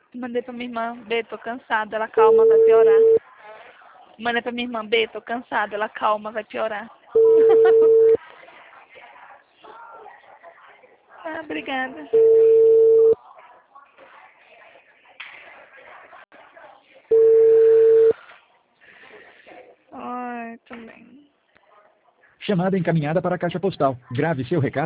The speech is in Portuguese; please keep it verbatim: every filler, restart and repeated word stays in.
Mandei pra minha irmã, B, tô cansada, ela calma, vai piorar. Mandei pra minha irmã, B, tô cansada, ela calma, vai piorar. Ah, obrigada. Ai, também. Chamada encaminhada para a caixa postal. Grave seu recado.